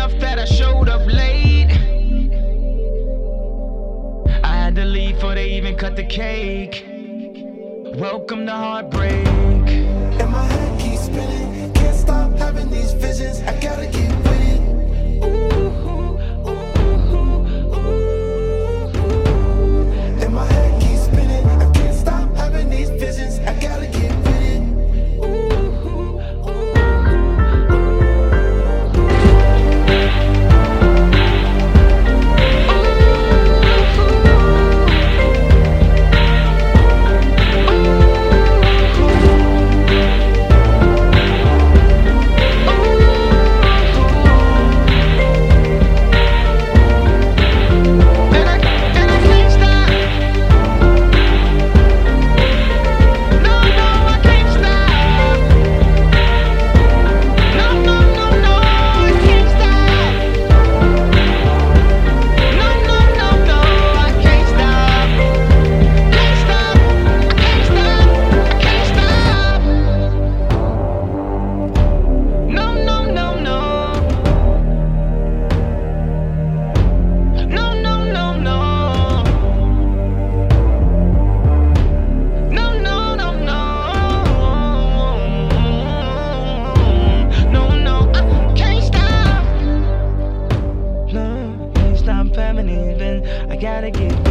enough that I showed up late. I had to leave before they even cut the cake. Welcome to heartbreak. And my head keeps spinning, can't stop having these visions. I gotta get with it. And my head keeps spinning, I can't stop having these visions. I gotta get with it. I gotta get